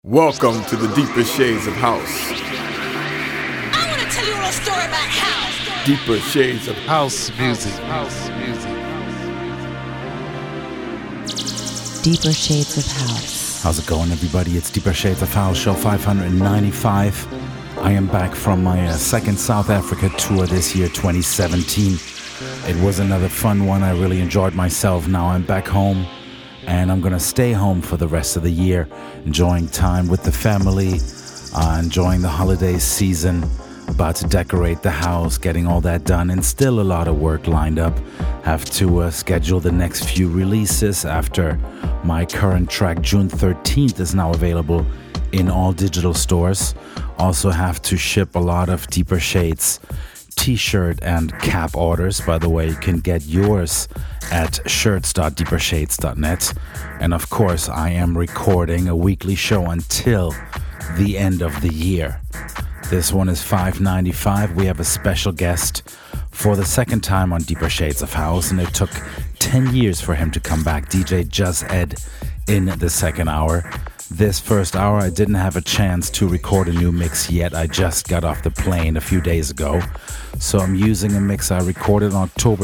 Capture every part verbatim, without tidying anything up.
Welcome to the deeper shades of house. I want to tell you a little story about house. Deeper shades of House music. House music. Deeper Shades of House. How's it going, everybody? It's Deeper Shades of House, show five ninety-five. I am back from my uh, second South Africa tour this year, twenty seventeen. It was another fun one. I really enjoyed myself. Now I'm back home, and I'm going to stay home for the rest of the year, enjoying time with the family, uh, enjoying the holiday season, about to decorate the house, getting all that done, and still a lot of work lined up. Have to uh, schedule the next few releases after my current track, June thirteenth, is now available in all digital stores. Also have to ship a lot of Deeper Shades t-shirt and cap orders. By the way, you can get yours at shirts dot deeper shades dot net. And of course, I am recording a weekly show until the end of the year. This one is five ninety-five. We have a special guest for the second time on Deeper Shades of House, and it took ten years for him to come back. D J Just Ed in the second hour. This first hour, I didn't have a chance to record a new mix yet. I just got off the plane a few days ago. So I'm using a mix I recorded on October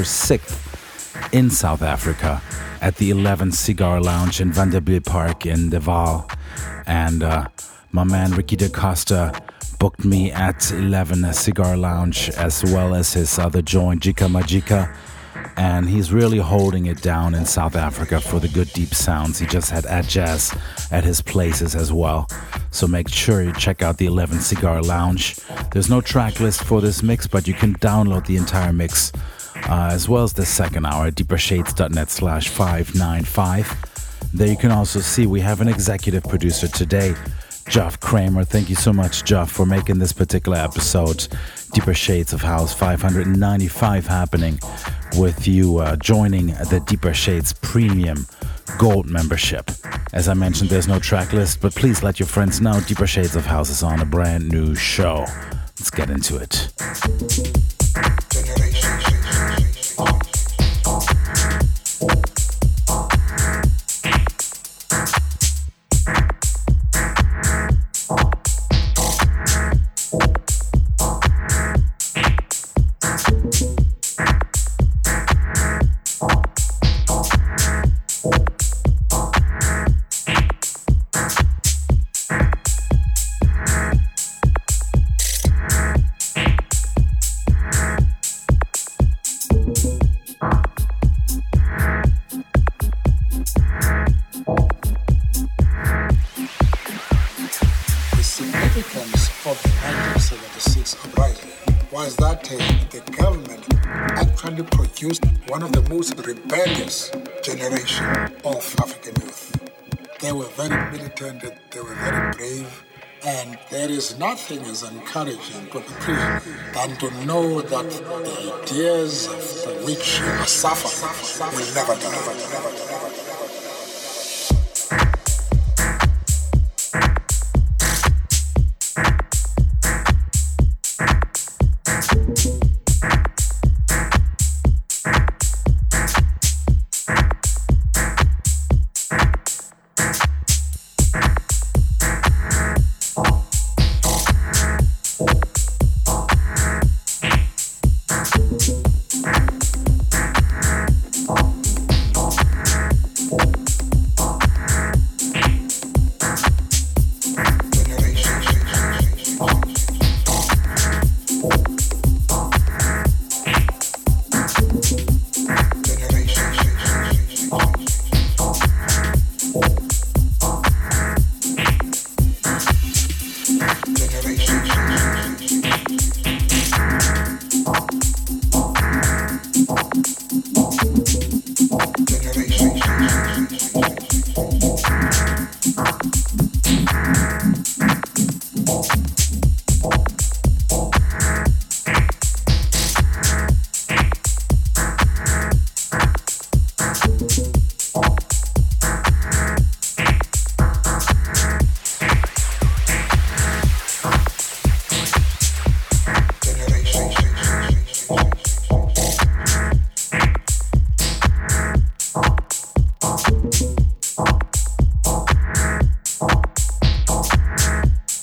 sixth in South Africa at the eleven Cigar Lounge in Vanderbilt Park in De Waal. And uh, my man Ricky DaCosta booked me at eleven Cigar Lounge, as well as his other joint, Jika Majika. And he's really holding it down in South Africa for the good deep sounds. He just had Ad Jazz at his places as well. So make sure you check out the eleven Cigar Lounge. There's no track list for this mix, but you can download the entire mix, uh, as well as the second hour at deeper shades dot net slash five ninety-five. There you can also see we have an executive producer today, Jeff Kramer. Thank you so much, Jeff, for making this particular episode, Deeper Shades of House five ninety-five, happening with you uh, joining the Deeper Shades Premium Gold membership. As I mentioned, there's no track list, but please let your friends know Deeper Shades of House is on a brand new show. Let's get into it. Rebellious generation of African youth. They were very militant, they were very brave, and there is nothing as encouraging to a Christian than to know that the ideas of which you must suffer will never die.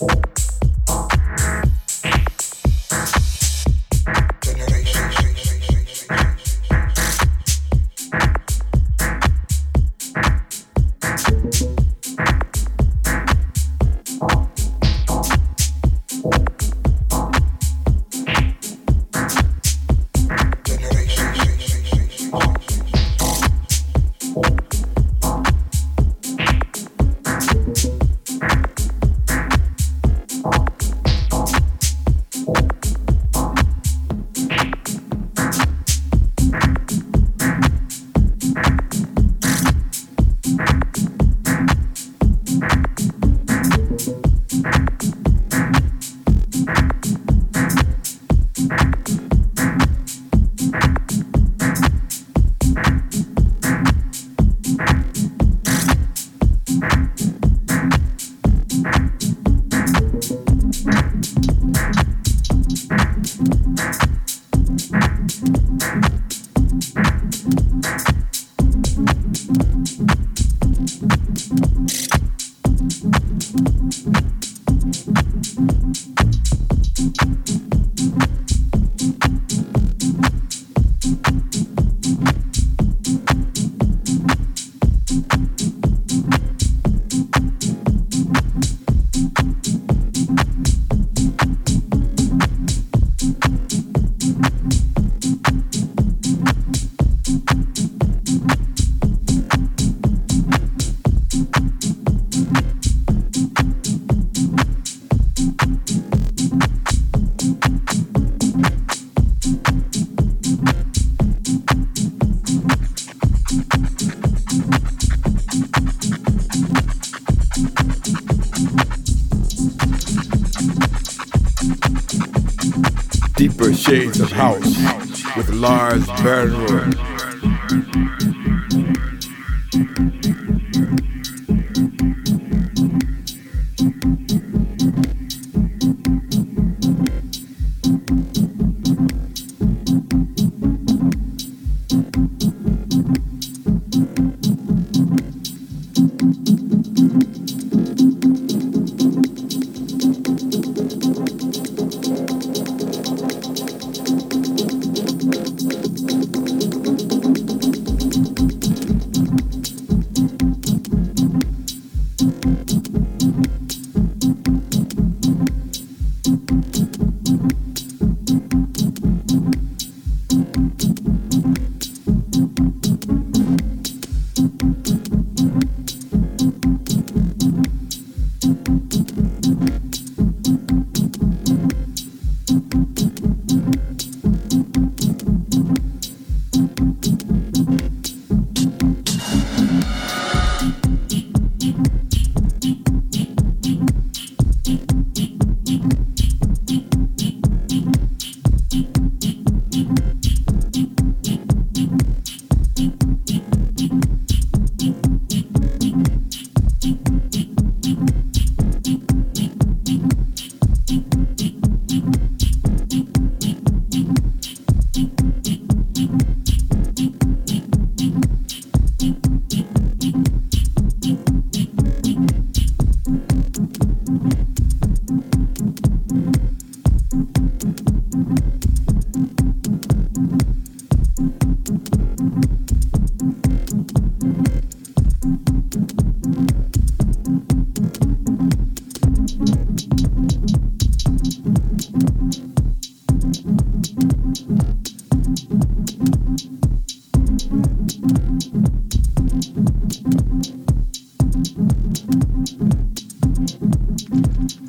Deeper Shades of House with Lars Bernroyd. Thank you.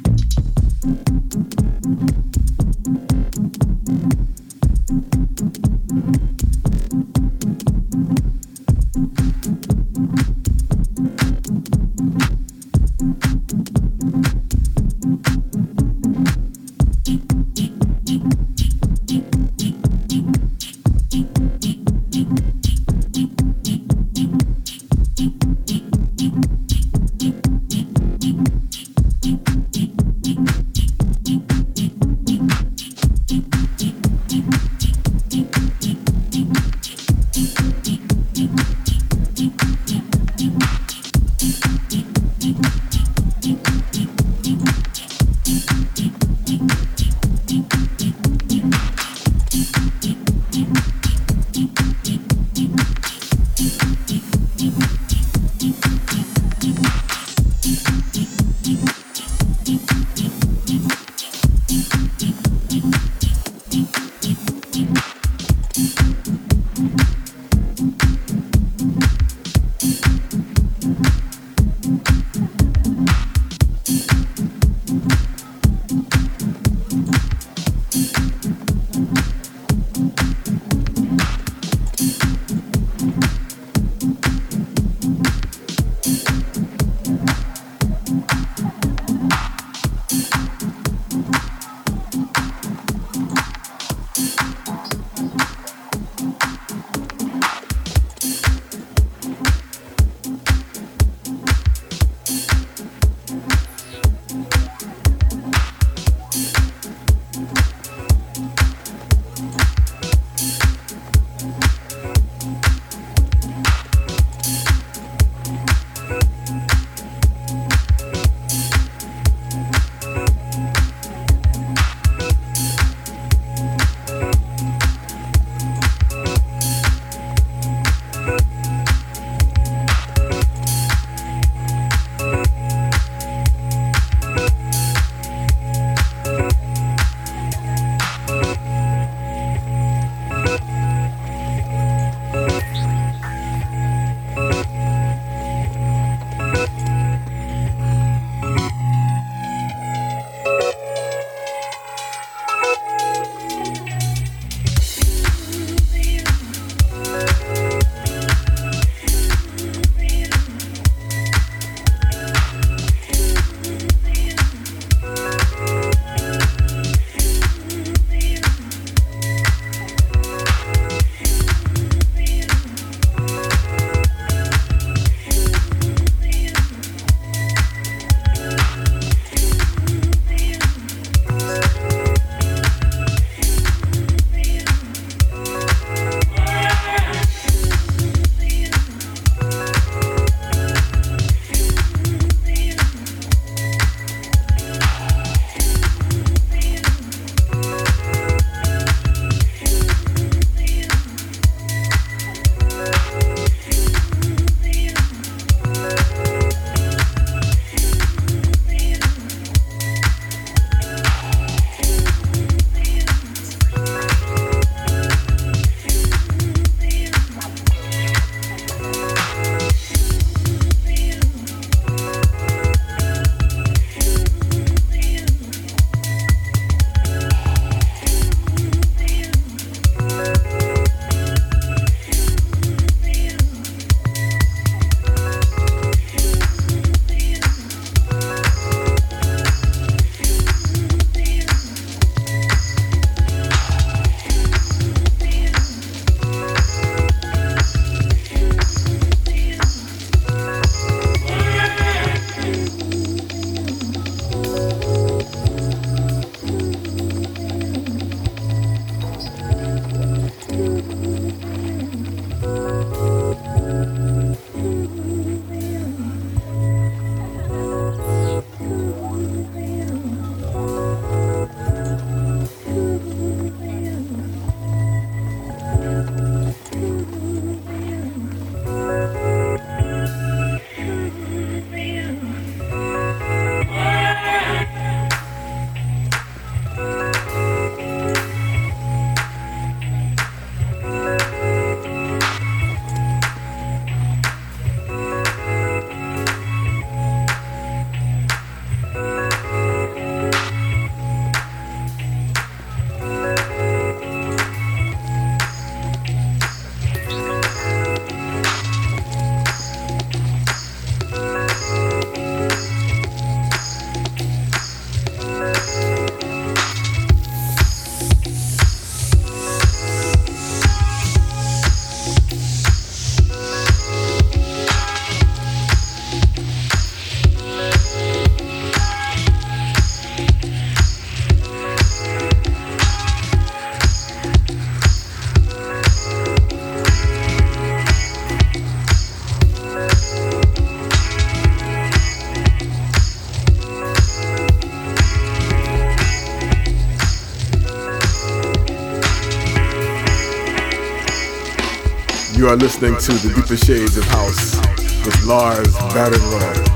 You are listening to the Deeper Shades of House with Lars Barrenroy.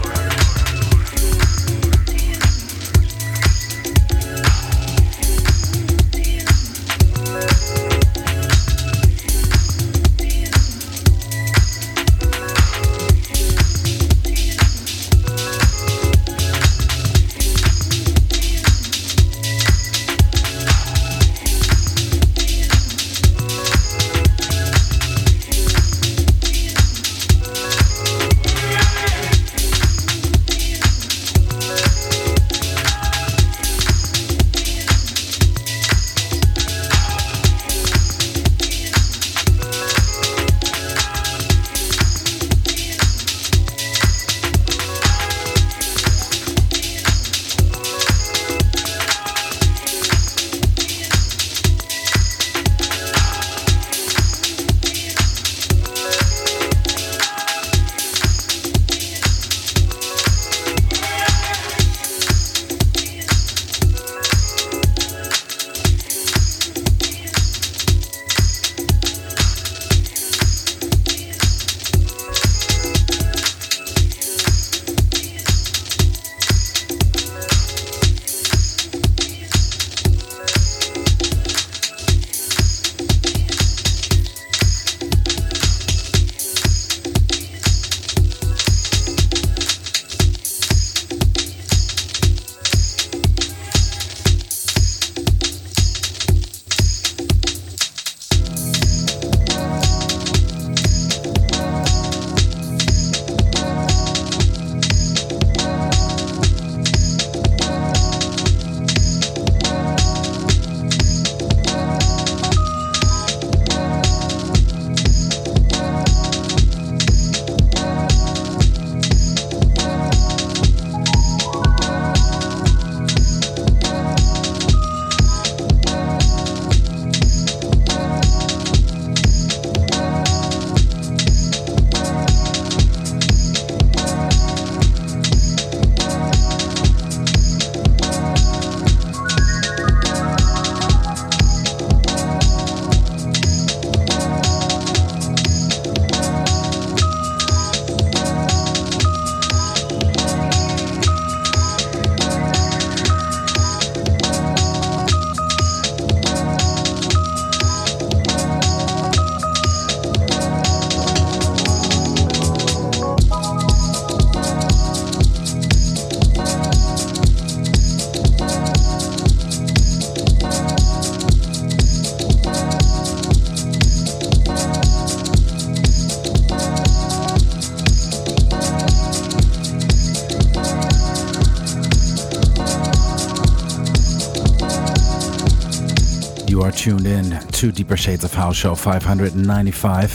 You are tuned in to Deeper Shades of House Show five ninety-five.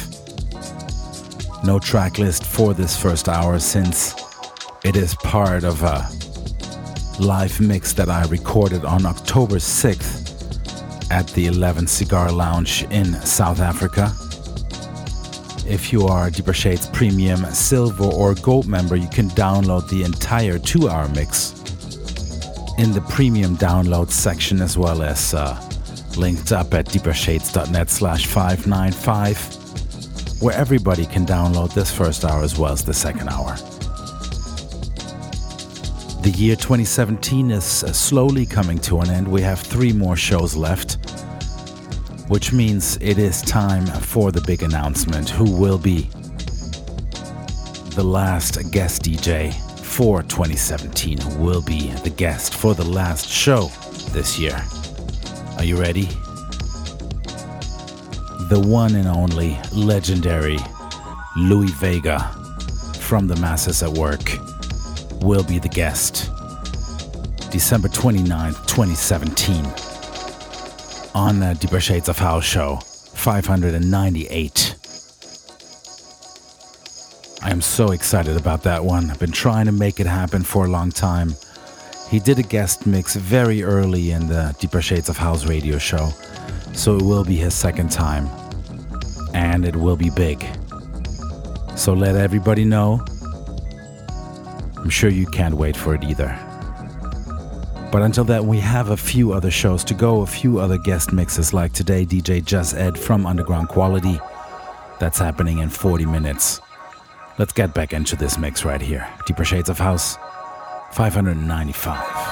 No track list for this first hour since it is part of a live mix that I recorded on October sixth at the eleven Cigar Lounge in South Africa. If you are a Deeper Shades Premium, Silver or Gold member, you can download the entire two-hour mix in the Premium download section, as well as uh, linked up at deepershades.net slash 595, where everybody can download this first hour as well as the second hour. The year twenty seventeen is slowly coming to an end. We have three more shows left, which means it is time for the big announcement. Who will be the last guest D J for twenty seventeen? Who will be the guest for the last show this year? Are you ready? The one and only legendary Louie Vega from The Masses at Work will be the guest. December twenty-ninth, twenty seventeen. On uh, Deeper Shades of House Show five ninety-eight. I am so excited about that one. I've been trying to make it happen for a long time. He did a guest mix very early in the Deeper Shades of House radio show, so it will be his second time, and it will be big. So let everybody know. I'm sure you can't wait for it either. But until then, we have a few other shows to go, a few other guest mixes like today, D J Just Ed from Underground Quality. That's happening in forty minutes. Let's get back into this mix right here. Deeper Shades of House, five ninety-five.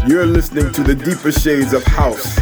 You're listening to the deeper shades of house.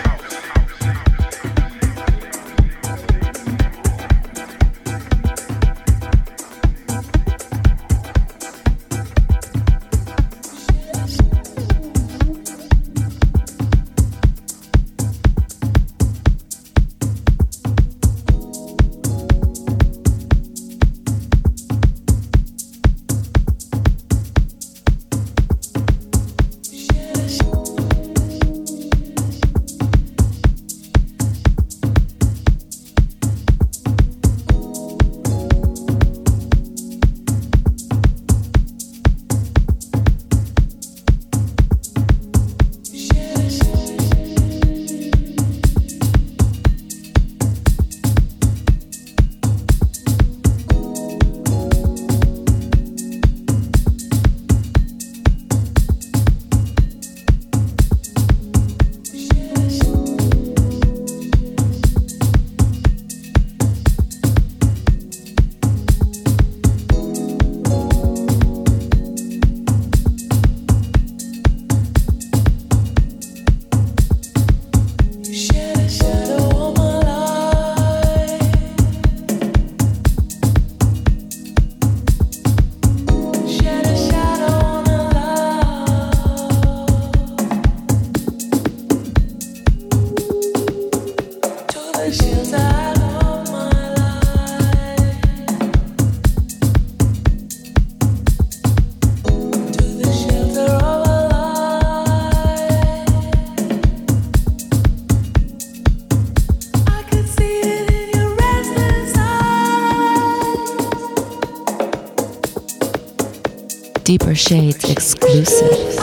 Deeper Shades exclusive.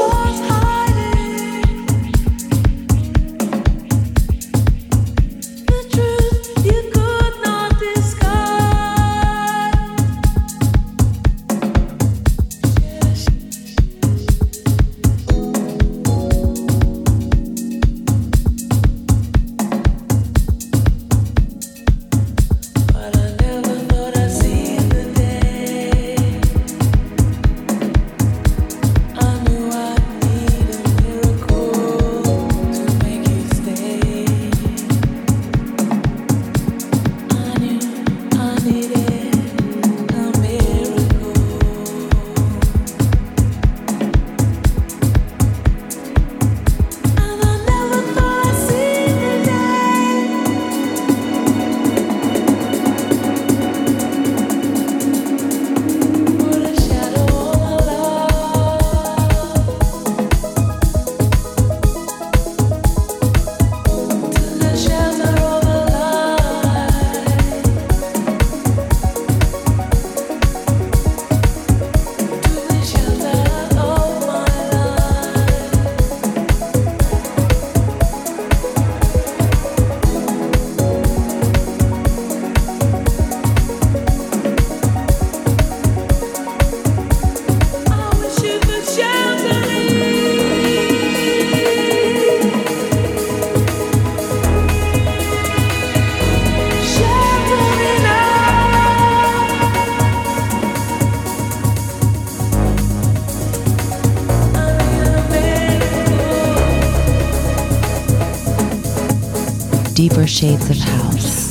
Deeper Shades of House.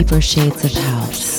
Deeper Shades of House.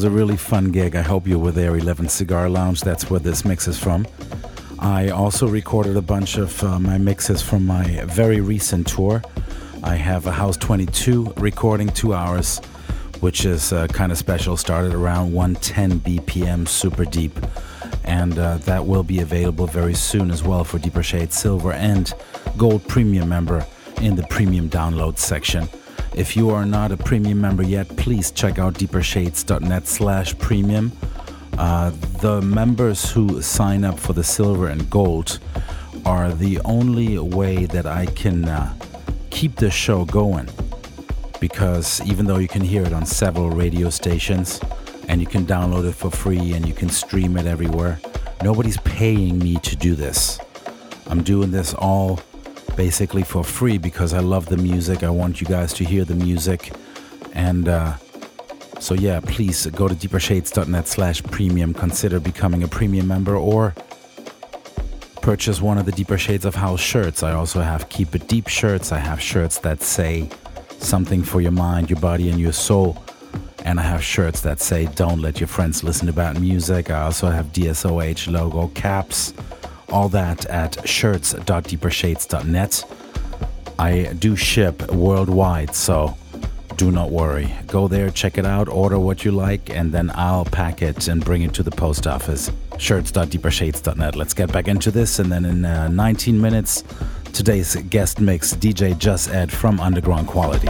was a really fun gig. I hope you were there. eleven Cigar Lounge, that's where this mix is from. I also recorded a bunch of uh, my mixes from my very recent tour. I have a House twenty-two recording, two hours, which is uh, kind of special. Started around one ten B P M, super deep. And uh, that will be available very soon as well for Deeper Shade Silver and Gold Premium member in the Premium Download section. If you are not a Premium member yet, please check out deepershades.net slash premium. Uh, the members who sign up for the Silver and Gold are the only way that I can uh, keep the show going, because even though you can hear it on several radio stations and you can download it for free and you can stream it everywhere, nobody's paying me to do this. I'm doing this all basically for free because I love the music. I want you guys to hear the music. And uh, so yeah, please go to deepershades.net slash premium. Consider becoming a premium member or purchase one of the Deeper Shades of House shirts. I also have Keep It Deep shirts. I have shirts that say something for your mind, your body, and your soul. And I have shirts that say don't let your friends listen about music. I also have D S O H logo caps. All that at shirts dot deepershades dot net. I do ship worldwide, so do not worry. Go there, check it out, order what you like, and then I'll pack it and bring it to the post office. shirts dot deepershades dot net. Let's get back into this, and then in uh, nineteen minutes, today's guest mix, D J Just Ed from Underground Quality.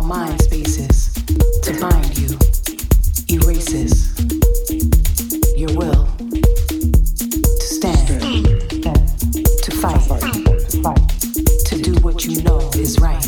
mind spaces to bind you, erases your will to stand, to fight, to do what you know is right.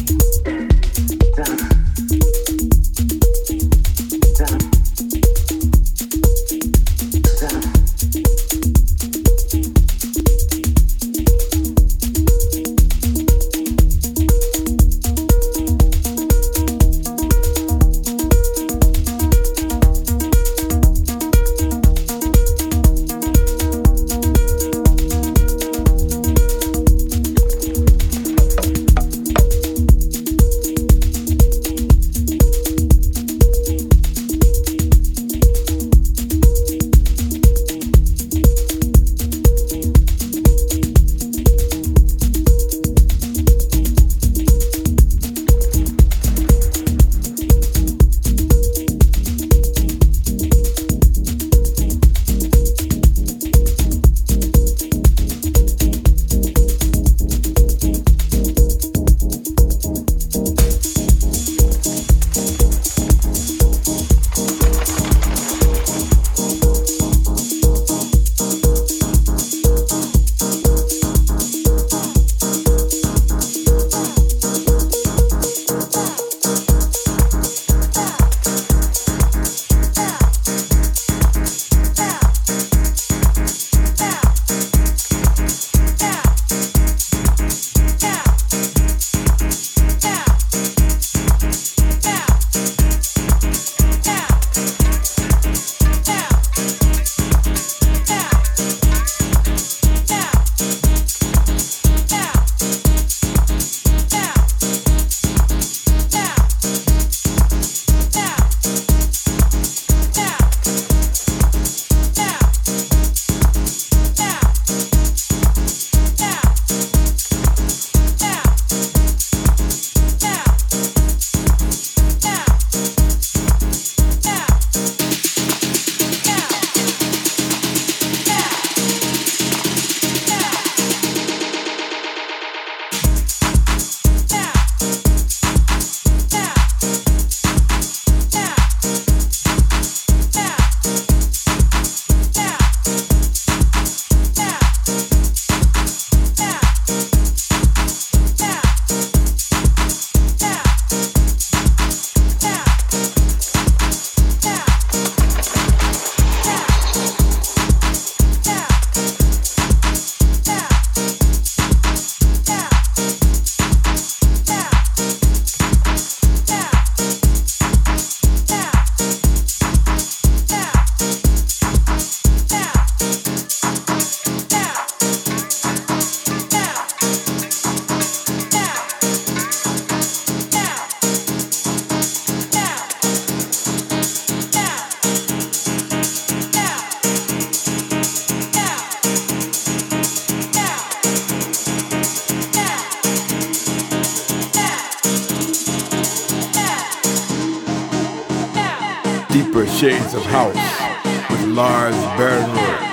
Deeper Shades of House with Lars Bernroth.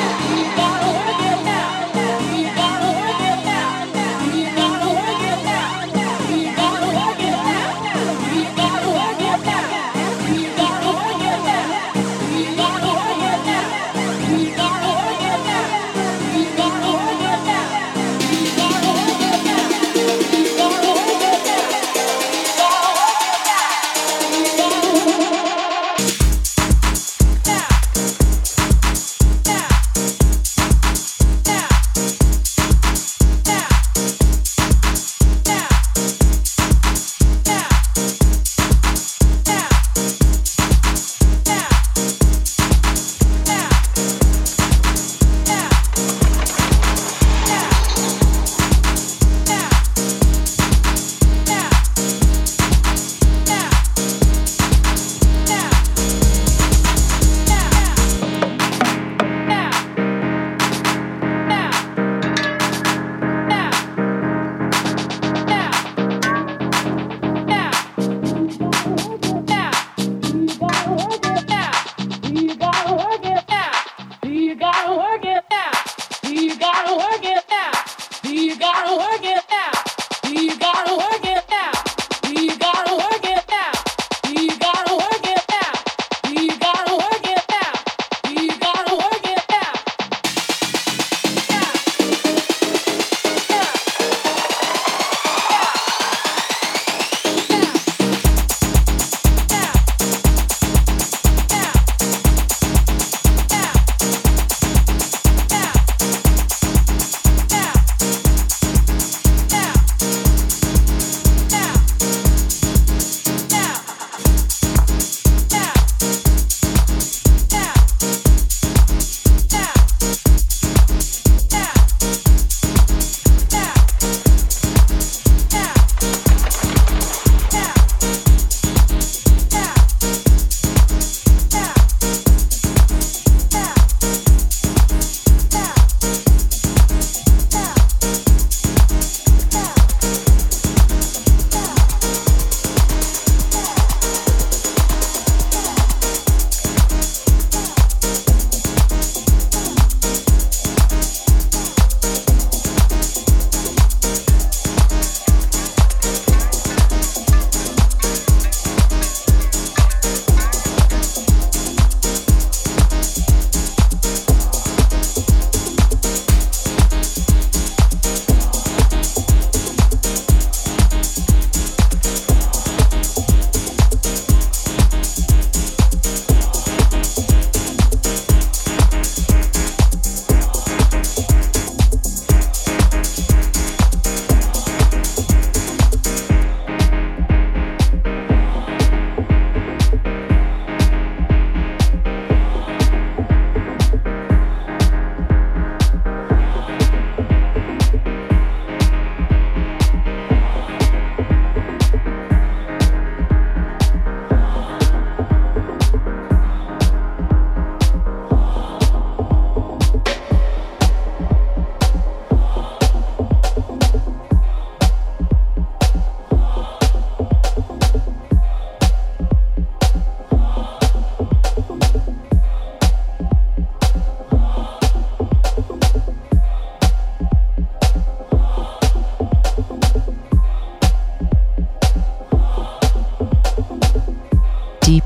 Yeah.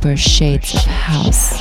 Deeper Shades of House.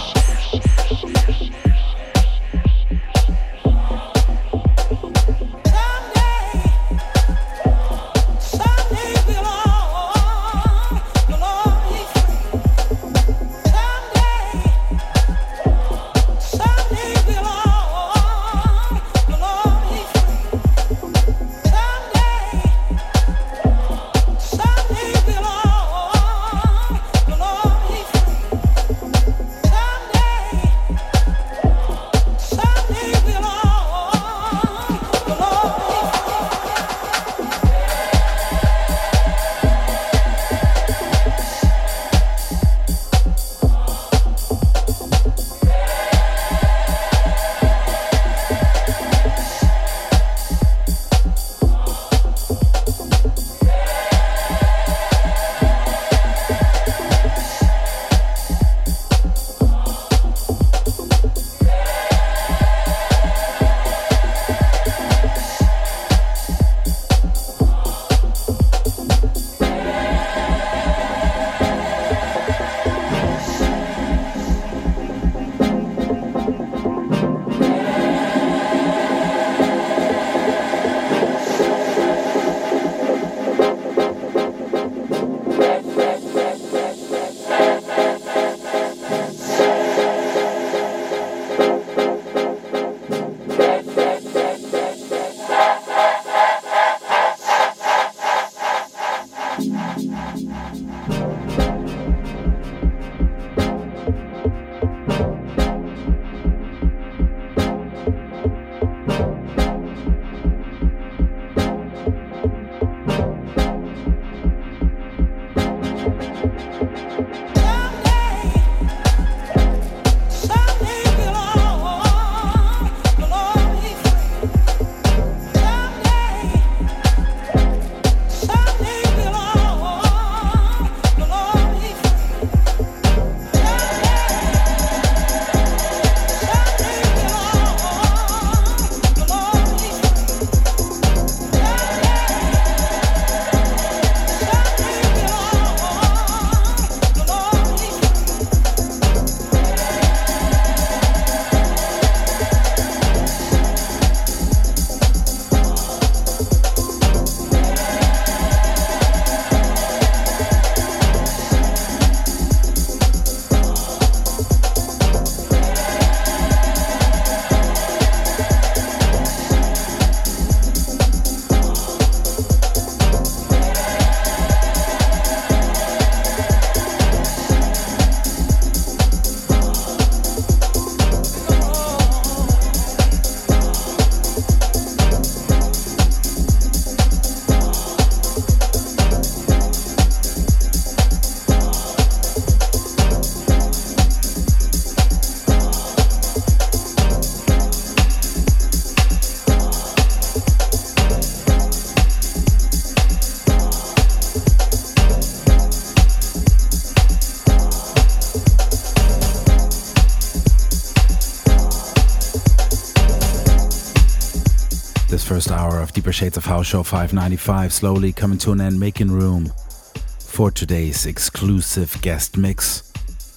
First hour of Deeper Shades of House Show five ninety-five slowly coming to an end, making room for today's exclusive guest mix.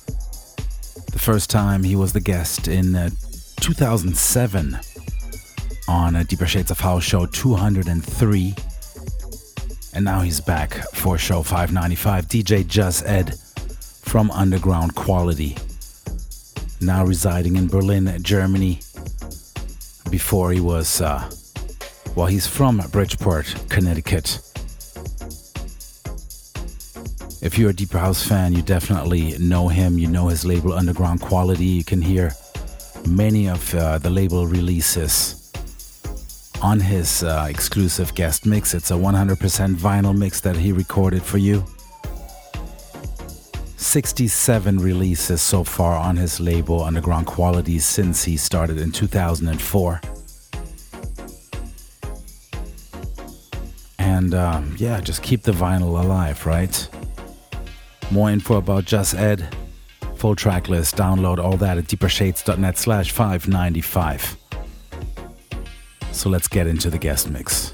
The first time he was the guest in uh, two thousand seven on uh, Deeper Shades of House Show two hundred three, and now he's back for show five ninety-five. D J Just Ed from Underground Quality, now residing in Berlin, Germany. Before he was uh, Well, he's from Bridgeport, Connecticut. If you're a Deeper House fan, you definitely know him. You know his label Underground Quality. You can hear many of uh, the label releases on his uh, exclusive guest mix. It's a one hundred percent vinyl mix that he recorded for you. sixty-seven releases so far on his label Underground Quality since he started in two thousand four. And um, yeah, just keep the vinyl alive, right? More info about Just Ed, full track list, download all that at deepershades.net slash 595. So let's get into the guest mix.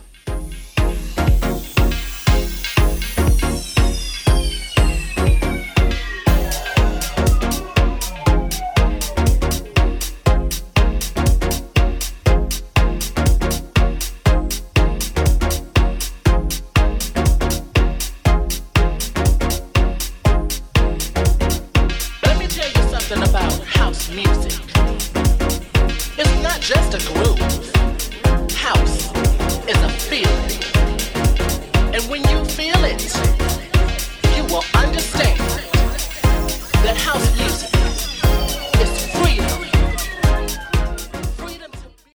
just a groove. House is a feeling. And when you feel it, you will understand that house music